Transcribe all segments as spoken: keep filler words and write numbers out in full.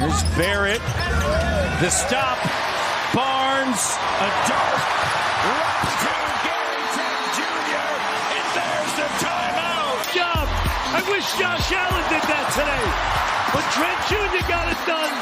Here's Barrett. The stop. Barnes. A dart. Right to Gary Trent Junior And there's the timeout. Job. I wish Josh Allen did that today. But Trent Junior got it done.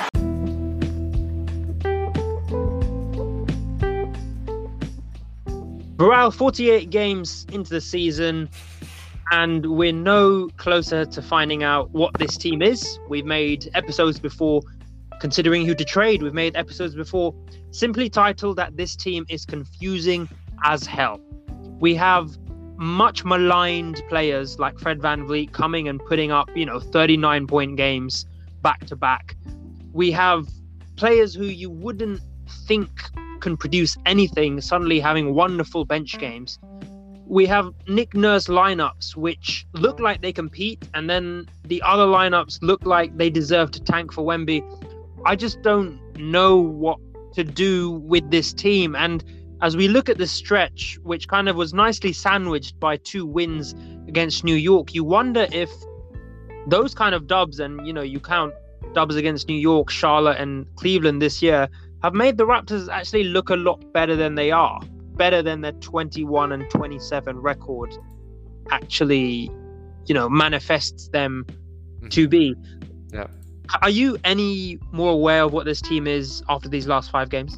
We're out forty-eight games into the season, and we're no closer to finding out what this team is. We've made episodes before considering who to trade. We've made episodes before simply titled that this team is confusing as hell. We have much maligned players like Fred VanVleet coming and putting up, you know, thirty-nine point games back to back. We have players who you wouldn't think can produce anything suddenly having wonderful bench games. We have Nick Nurse lineups which look like they compete, and then the other lineups look like they deserve to tank for Wemby. I just don't know what to do with this team. And as we look at the stretch, which kind of was nicely sandwiched by two wins against New York, you wonder if those kind of dubs, and you know, you count dubs against New York, Charlotte and Cleveland this year, have made the Raptors actually look a lot better than they are. Better than their twenty-one and twenty-seven record actually, you know, manifests them mm-hmm. to be. Yeah. Are you any more aware of what this team is after these last five games?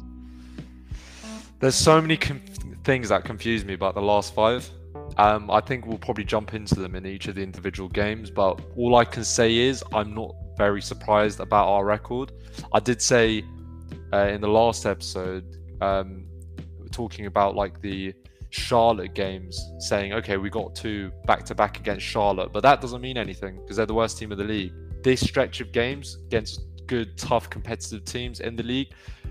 There's so many com- things that confuse me about the last five. Um, I think we'll probably jump into them in each of the individual games, but all I can say is I'm not very surprised about our record. I did say uh, in the last episode, um, talking about like the Charlotte games, saying, okay, we got two back-to-back against Charlotte, but that doesn't mean anything because they're the worst team of the league. This stretch of games against good, tough, competitive teams in the league,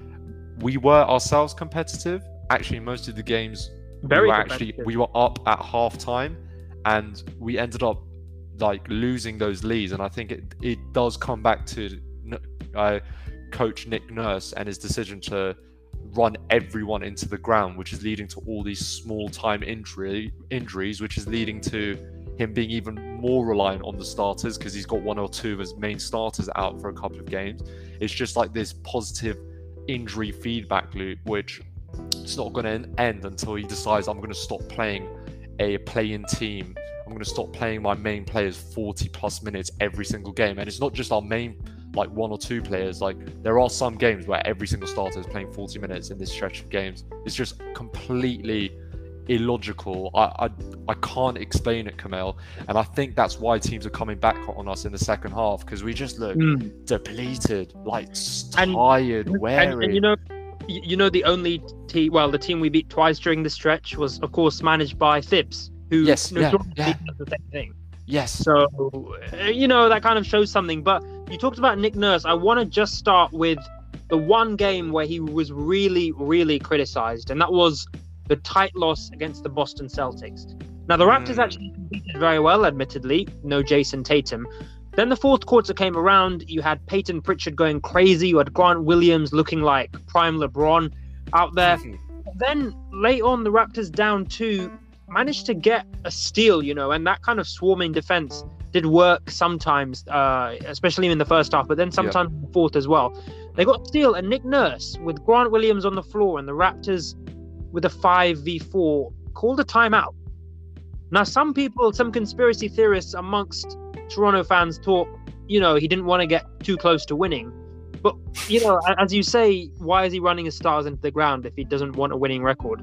we were ourselves competitive. Actually, most of the games, Very we were actually we were up at half time, and we ended up like losing those leads. And I think it it does come back to uh, Coach Nick Nurse and his decision to run everyone into the ground, which is leading to all these small time injury injuries, which is leading to him being even more reliant on the starters because he's got one or two of his main starters out for a couple of games. It's just like this positive injury feedback loop, which it's not going to end until he decides I'm going to stop playing a play-in team. I'm going to stop playing my main players forty plus minutes every single game. And it's not just our main like one or two players. Like there are some games where every single starter is playing forty minutes in this stretch of games. It's just completely illogical. I, I I can't explain it, Kamel, and I think that's why teams are coming back on us in the second half, because we just look mm. depleted, like tired, and, weary. And, and you know, you know the only team, well, the team we beat twice during the stretch was, of course, managed by Thibs, who yes, yeah, yeah. does the same thing. Yes. So, you know, that kind of shows something. But you talked about Nick Nurse. I want to just start with the one game where he was really, really criticized, and that was the tight loss against the Boston Celtics. Now, the Raptors mm. actually competed very well, admittedly. No Jason Tatum. Then the fourth quarter came around. You had Peyton Pritchard going crazy. You had Grant Williams looking like prime LeBron out there. Then late on, the Raptors down two managed to get a steal, you know, and that kind of swarming defense did work sometimes, uh, especially in the first half, but then sometimes yeah. in the fourth as well. They got a steal, and Nick Nurse, with Grant Williams on the floor and the Raptors with a five v four, called a timeout. Now, some people, some conspiracy theorists amongst Toronto fans thought, you know, he didn't want to get too close to winning. But, you know, as you say, why is he running his stars into the ground if he doesn't want a winning record?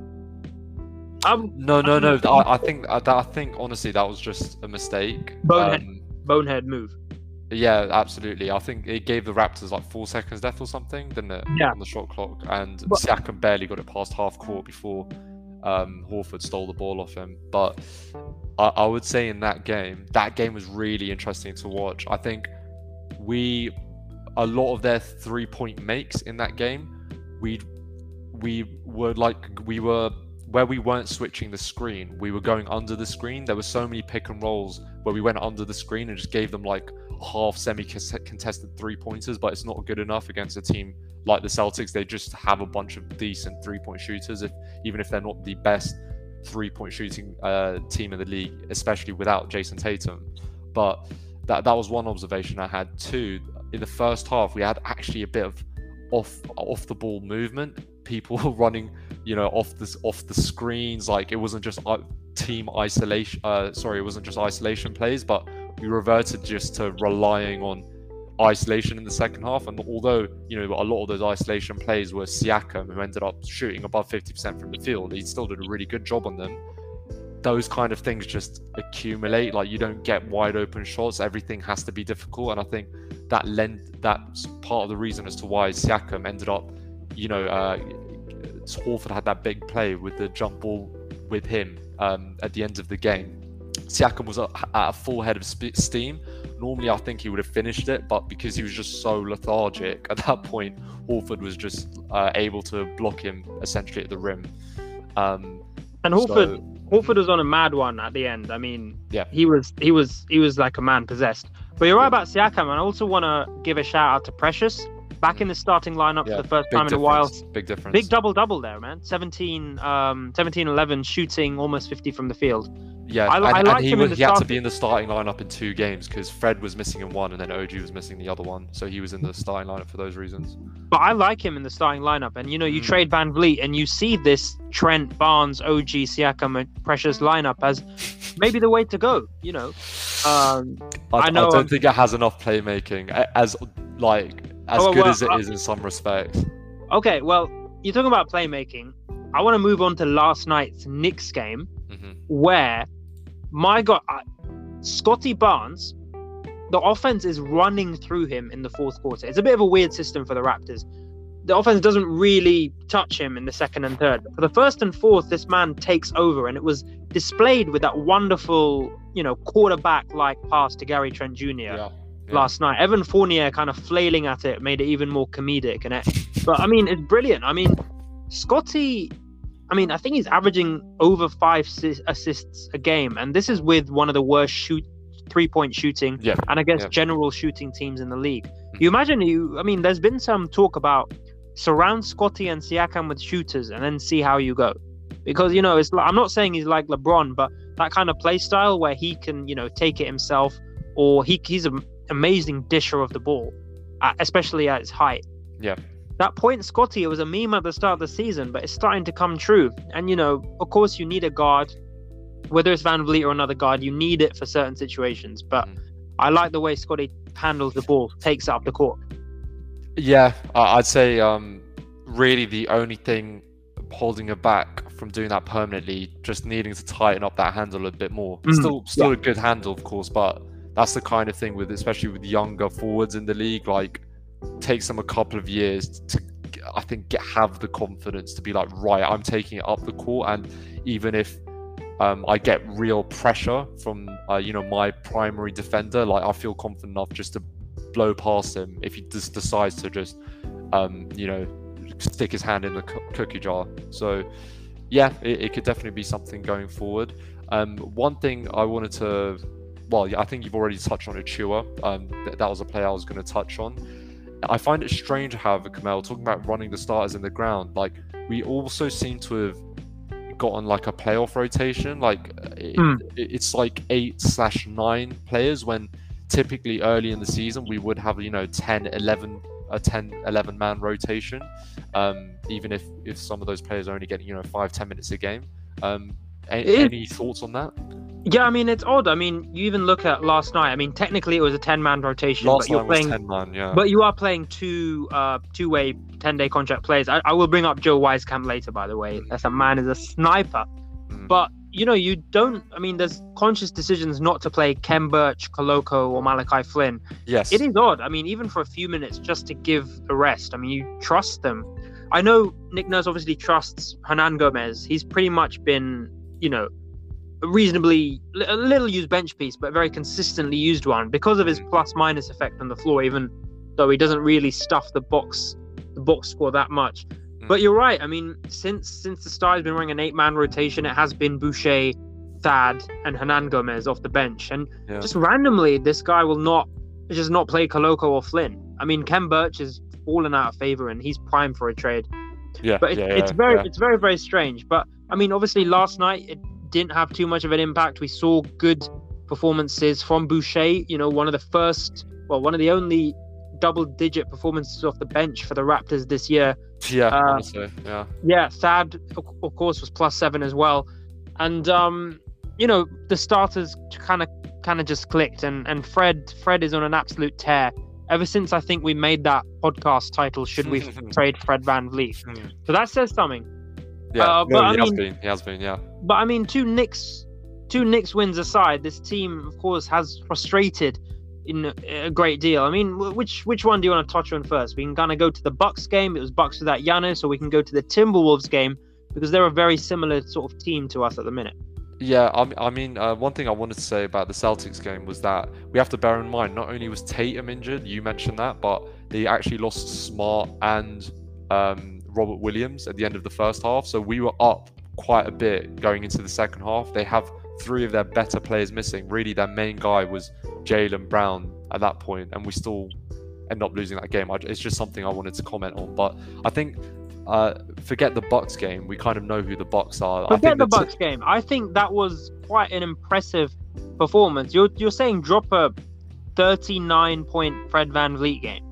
Um, no, no, no. I, I think, I, I think, honestly, that was just a mistake. Bonehead, um, bonehead move. Yeah, absolutely. I think it gave the Raptors like four seconds left or something, didn't it? Yeah. On the shot clock, and but, Siakam barely got it past half court before um, Horford stole the ball off him. But I, I would say in that game, that game was really interesting to watch. I think we, a lot of their three-point makes in that game, we we were like we were. where we weren't switching the screen, we were going under the screen. There were so many pick and rolls where we went under the screen and just gave them like half semi-contested three-pointers, but it's not good enough against a team like the Celtics. They just have a bunch of decent three-point shooters, if even if they're not the best three-point shooting uh, team in the league, especially without Jason Tatum. But that that was one observation I had. Two, in the first half, we had actually a bit of off off the ball movement. People running, you know, off this off the screens. Like it wasn't just uh, team isolation. Uh, sorry, it wasn't just isolation plays, but we reverted just to relying on isolation in the second half. And although, you know, a lot of those isolation plays were Siakam, who ended up shooting above fifty percent from the field, he still did a really good job on them. Those kind of things just accumulate. Like you don't get wide open shots. Everything has to be difficult. And I think that lend that's part of the reason as to why Siakam ended up, you know, uh, Horford had that big play with the jump ball with him um, at the end of the game. Siakam was at a full head of steam. Normally, I think he would have finished it, but because he was just so lethargic at that point, Horford was just uh, able to block him essentially at the rim. Um, and Horford, so, Horford was on a mad one at the end. I mean, yeah, he was, he was, he was like a man possessed. But you're right about Siakam, and I also want to give a shout out to Precious. Back in the starting lineup yeah, for the first big time in a difference, while. Big difference. Big double-double there, man. seventeen, um, seventeen eleven, shooting almost fifty from the field. Yeah, I, and, I and like he, him was, in the he had to starting... be in the starting lineup in two games because Fred was missing in one and then O G was missing the other one. So he was in the starting lineup for those reasons. But I like him in the starting lineup. And, you know, you Mm. trade Van Vliet and you see this Trent, Barnes, O G, Siakam, and Precious lineup as maybe the way to go, you know. Um, I, I know I don't I'm- think it has enough playmaking a- as like as Oh, good well, as it uh, is in some respects. Okay, well, you're talking about playmaking. I want to move on to last night's Knicks game hmm where, my God, uh, Scotty Barnes, the offense is running through him in the fourth quarter. It's a bit of a weird system for the Raptors. The offense doesn't really touch him in the second and third. For the first and fourth, this man takes over, and it was displayed with that wonderful, you know, quarterback-like pass to Gary Trent Junior Yeah. yeah. last night. Evan Fournier kind of flailing at it made it even more comedic. And it, but I mean, it's brilliant. I mean, Scotty, I mean, I think he's averaging over five si- assists a game, and this is with one of the worst shoot three-point shooting Yeah. and I guess Yeah. general shooting teams in the league. You imagine you, I mean, there's been some talk about surround Scotty and Siakam with shooters and then see how you go. Because, you know, it's like, I'm not saying he's like LeBron, but that kind of play style where he can, you know, take it himself, or he he's an amazing disher of the ball, uh, especially at his height. Yeah. That point, Scotty, it was a meme at the start of the season, but it's starting to come true. And, you know, of course, you need a guard, whether it's Van Vliet or another guard, you need it for certain situations. But Mm. I like the way Scotty handles the ball, takes it up the court. Yeah, I- I'd say um, really the only thing holding her back from doing that permanently, just needing to tighten up that handle a bit more. Mm, Still, still yeah. a good handle, of course, but that's the kind of thing with, especially with younger forwards in the league, like takes them a couple of years to, I think, get, have the confidence to be like, right, I'm taking it up the court, and even if um, I get real pressure from, uh, you know, my primary defender, like I feel confident enough just to blow past him if he just decides to just, um, you know, stick his hand in the co- cookie jar. So, yeah, it, it could definitely be something going forward. Um, one thing I wanted to, well, yeah, I think you've already touched on Achua. Um, th- that was a player I was going to touch on. I find it strange, however, Kamel, talking about running the starters in the ground, like we also seem to have gotten like a playoff rotation. Like it, Mm. it- it's like eight slash nine players when typically early in the season we would have, you know, ten, eleven, a ten, eleven man rotation. Um, even if, if some of those players are only getting, you know, five, ten minutes a game. Um, a- It- any thoughts on that? Yeah, I mean, it's odd. I mean, you even look at last night. I mean, technically it was a ten-man rotation, Last but you're time was playing ten man, yeah. But you are playing two uh two-way ten-day contract players. I, I will bring up Joe Wisekamp later, by the way. That's a man is a sniper. Mm. But, you know, you don't... I mean, there's conscious decisions not to play Kem Birch, Koloko, or Malachi Flynn. Yes. It is odd. I mean, even for a few minutes, just to give a rest. I mean, you trust them. I know Nick Nurse obviously trusts Hernan Gomez. He's pretty much been, you know, a reasonably a little used bench piece, but a very consistently used one because of his plus minus effect on the floor, even though he doesn't really stuff the box the box score that much. Mm. But you're right. I mean, since since the Stars been running an eight man rotation, it has been Boucher, Thad, and Hernan Gomez off the bench, and Yeah. just randomly this guy will not just not play Koloko or Flynn. I mean, Kem Birch has fallen out of favor, and he's primed for a trade. Yeah. But it, yeah, it's yeah, very yeah. it's very very strange. But I mean, obviously last night it didn't have too much of an impact. We saw good performances from Boucher, you know, one of the first, well, one of the only double-digit performances off the bench for the Raptors this year. Yeah, Uh, honestly, yeah. Yeah, Thad, of of course, was plus seven as well. And, um, you know, the starters kind of kind of just clicked. And, and Fred Fred is on an absolute tear. Ever since I think we made that podcast title, Should We Trade Fred VanVleet? So that says something. Yeah, Uh, no, but I he has mean- been. He has been, yeah. But I mean, two Knicks, two Knicks wins aside, this team, of course, has frustrated in a, a great deal. I mean, wh- which which one do you want to touch on first? We can kind of go to the Bucks game. It was Bucks without Giannis, or we can go to the Timberwolves game because they're a very similar sort of team to us at the minute. Yeah, I, m- I mean, uh, one thing I wanted to say about the Celtics game was that we have to bear in mind, not only was Tatum injured, you mentioned that, but they actually lost Smart and um, Robert Williams at the end of the first half. So we were up quite a bit going into the second half. They have three of their better players missing. Really, their main guy was Jaylen Brown at that point, and we still end up losing that game. I, it's just something I wanted to comment on. But I think, uh, forget the Bucks game. We kind of know who the Bucks are. I Forget think the the t- Bucks game. I think that was quite an impressive performance. You're you're saying drop a thirty-nine point Fred VanVleet game.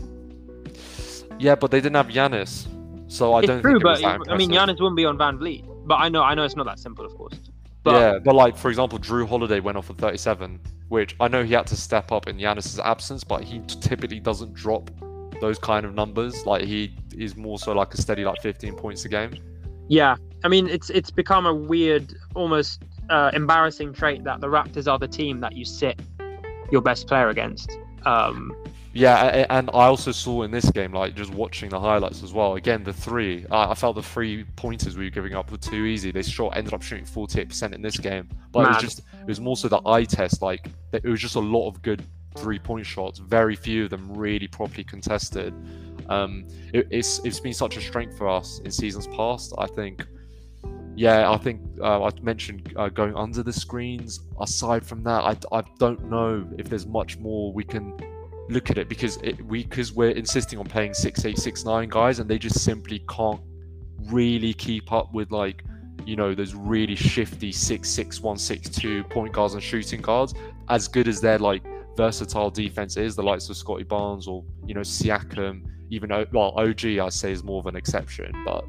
Yeah, but they didn't have Giannis, so I It's don't true, think it was but that I mean, impressive. Giannis wouldn't be on VanVleet. But I know I know it's not that simple, of course. But Yeah, but like, for example, Drew Holiday went off for thirty-seven, which I know he had to step up in Giannis' absence, but he t- typically doesn't drop those kind of numbers. Like, he is more so like a steady like fifteen points a game. yeah, I mean, it's it's become a weird, almost uh, embarrassing trait that the Raptors are the team that you sit your best player against. Um, Yeah, a- a- and I also saw in this game, like, just watching the highlights as well. Again, the three, I I felt the three pointers we were giving up were too easy. They shot ended up shooting forty-eight percent in this game, but it was Mad. just it was more so the eye test. Like, it was just a lot of good three-point shots. Very few of them really properly contested. Um, it, it's it's been such a strength for us in seasons past. I think. Yeah, I think uh, I mentioned uh, going under the screens. Aside from that, I, I don't know if there's much more we can look at it, because it, we because we're insisting on playing six eight six nine guys, and they just simply can't really keep up with, like, you know, those really shifty six six one six two point guards and shooting guards. As good as their, like, versatile defense is, the likes of Scotty Barnes or, you know, Siakam, even o- well O G I'd say is more of an exception, but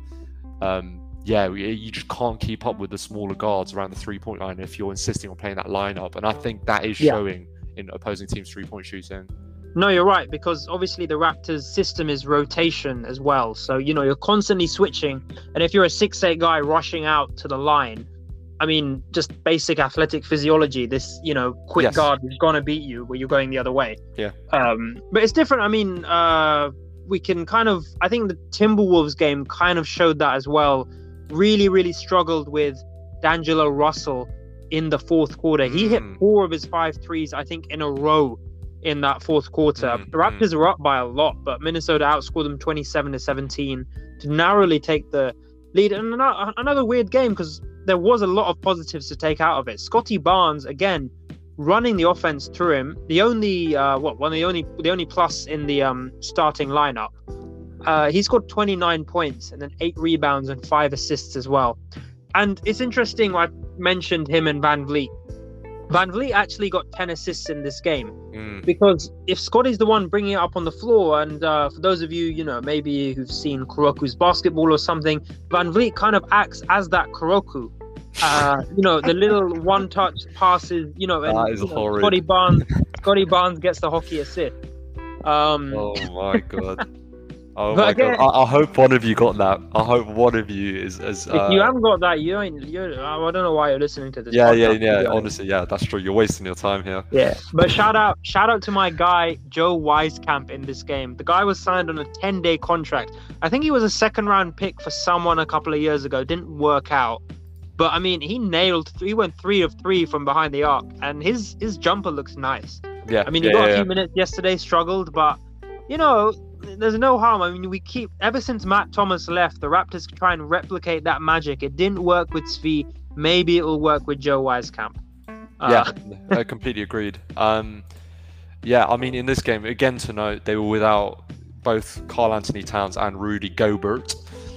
um yeah, we, you just can't keep up with the smaller guards around the three-point line if you're insisting on playing that lineup, and I think that is Yeah. showing in opposing teams' three-point shooting. No, you're right, because obviously the Raptors' system is rotation as well. So, you know, you're constantly switching. And if you're a six eight guy rushing out to the line, I mean, just basic athletic physiology, this, you know, quick Yes. guard is going to beat you where you're going the other way. Yeah. Um, but it's different. I mean, uh, we can kind of, I think the Timberwolves game kind of showed that as well. Really, really struggled with D'Angelo Russell in the fourth quarter. He hit Mm. four of his five threes, I think, in a row in that fourth quarter. Mm, The Raptors were up by a lot, but Minnesota outscored them twenty-seven to seventeen to narrowly take the lead. And ano- another weird game, because there was a lot of positives to take out of it. Scotty Barnes, again, running the offense through him. The only uh, what one of the only the only plus in the um, starting lineup. Uh, he scored twenty-nine points and then eight rebounds and five assists as well. And it's interesting, I mentioned him and VanVleet. VanVleet actually got ten assists in this game, Mm. because if Scotty's the one bringing it up on the floor, and uh, for those of you, you know, maybe who've seen Kuroku's basketball or something, VanVleet kind of acts as that Kuroku. Uh, you know, the little one-touch passes, you know, and That is you know, horrid. Scotty Barnes, Scotty Barnes gets the hockey assist. Um, Oh my god. Oh But my again- god. I, I hope one of you got that. I hope one of you is as. Uh, if you haven't got that, you ain't. You, I don't know why you're listening to this. yeah, yeah, podcast, to be yeah. honest. Honestly, yeah, that's true. You're wasting your time here. Yeah, but shout out, shout out to my guy Joe Wieskamp in this game. The guy was signed on a ten-day contract. I think he was a second-round pick for someone a couple of years ago. Didn't work out, but I mean, he nailed. He went three of three from behind the arc, and his his jumper looks nice. Yeah. I mean, he yeah, got yeah, a few yeah. minutes yesterday, struggled, but you know, there's no harm. I mean, we keep ever since Matt Thomas left, the Raptors try and replicate that magic. It didn't work with Svi. Maybe it will work with Joe Wieskamp. Uh, Yeah, I completely agreed. Um, yeah, I mean, in this game, again to note, they were without both Karl Anthony Towns and Rudy Gobert.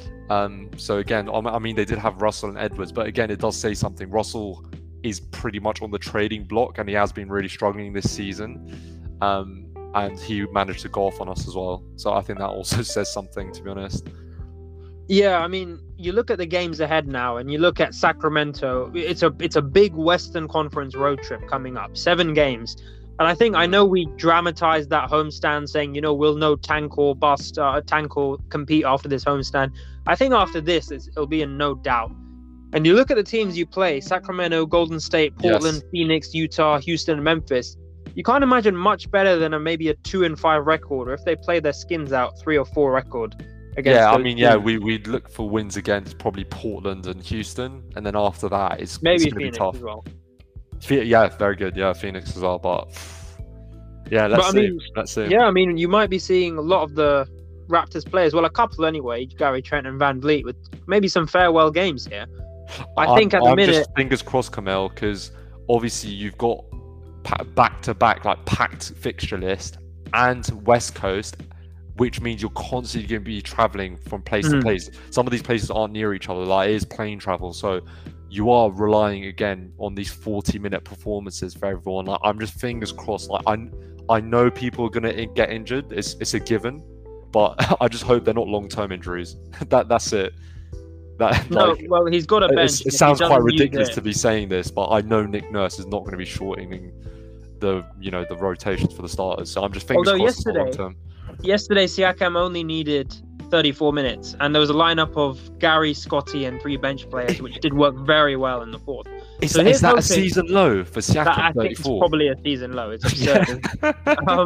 Um, so again, I I mean, they did have Russell and Edwards, but again, it does say something. Russell is pretty much on the trading block, and he has been really struggling this season. Um, and he managed to go off on us as well. So I think that also says something, to be honest. Yeah, I mean, you look at the games ahead now, and you look at Sacramento. It's a it's a big Western Conference road trip coming up, seven games. And I think I know we dramatized that homestand, saying, you know, we'll know tank or bust, uh, tank or compete after this homestand. I think after this, it's, it'll be in no doubt. And you look at the teams you play: Sacramento, Golden State, Portland, yes. Phoenix, Utah, Houston, and Memphis. You can't imagine much better than a maybe a two and five record, or if they play their skins out, three or four record. Yeah, I mean, teams. yeah, we we'd look for wins against probably Portland and Houston, and then after that, it's maybe it's Phoenix be tough. as well. Yeah, very good. Yeah, Phoenix as well, but yeah, let's but, see. I mean, let's see. Yeah, I mean, you might be seeing a lot of the Raptors players. Well, a couple anyway. Gary Trent and Van Vliet with maybe some farewell games here. I I'm, think at the I'm minute, just fingers crossed, Kamel, because obviously you've got back to back like packed fixture list and West Coast, which means you're constantly going to be traveling from place mm. to place. Some of these places aren't near each other, like it is plane travel, so you are relying again on these forty minute performances for everyone. Like, I'm just fingers crossed. Like I, I know people are going to get injured. It's it's a given, but I just hope they're not long term injuries. that that's it. That, no, like, well, he's got a bench. It sounds quite ridiculous to be saying this, but I know Nick Nurse is not going to be shortening the you know the rotations for the starters. So I'm just fingers Although crossed yesterday, long term. Yesterday, Siakam only needed thirty-four minutes, and there was a lineup of Gary, Scotty, and three bench players, which did work very well in the fourth. Is, so is that hoping, a season low for Siakam? That, I thirty-four? think it's probably a season low. It's absurd. um,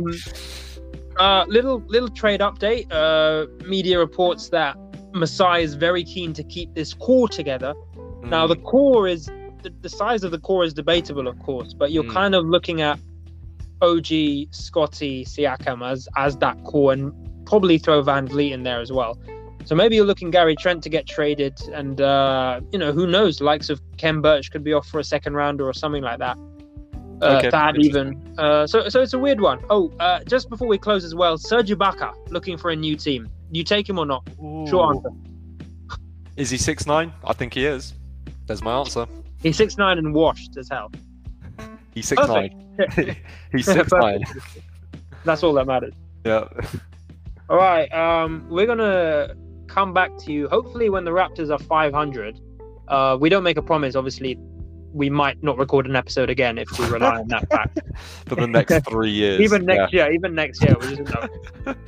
uh, little little trade update. Uh, media reports that Masai is very keen to keep this core together. Mm. Now, the core is the, the size of the core is debatable, of course, but you're mm. kind of looking at O G, Scotty, Siakam as as that core, and probably throw Van Vliet in there as well. So maybe you're looking Gary Trent to get traded, and uh, you know, who knows? The likes of Ken Birch could be off for a second rounder or something like that. Uh, okay, Thad even. Uh, so so it's a weird one. Oh, uh, just before we close as well, Serge Ibaka looking for a new team. You take him or not? Ooh. Short answer. Is he six nine? I think he is. There's my answer. He's six nine and washed as hell. He's six nine. He's six nine. That's all that matters. Yeah. All right. Um, we're gonna come back to you hopefully when the Raptors are five hundred. Uh, we don't make a promise. Obviously, we might not record an episode again if we rely on that fact. For the next three years. Even next yeah. year. Even next year. We just know.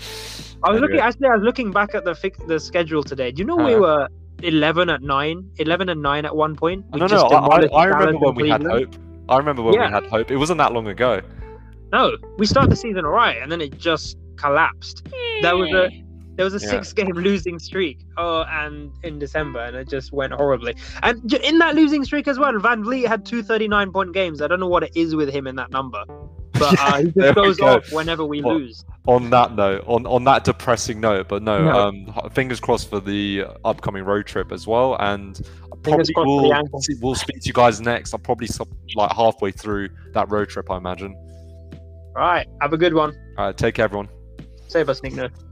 I was looking. Actually, I was looking back at the fix, the schedule today. Do you know uh, we were eleven at nine, eleven and nine at one point? We no, no. I, I, I remember when we had hope. I remember when yeah. we had hope. It wasn't that long ago. No, we started the season all right, and then it just collapsed. There was a there was a yeah. six game losing streak. Oh, and in December, and it just went horribly. And in that losing streak as well, Van Vliet had two thirty-nine point games. I don't know what it is with him in that number, but uh, he just goes off whenever we well, lose. On that note, on, on that depressing note, but no, no. Um, fingers crossed for the upcoming road trip as well, and probably we'll, we'll speak to you guys next. I'm probably like halfway through that road trip, I imagine. All right, have a good one. All right, take care, everyone. Save us, Nick Nurse.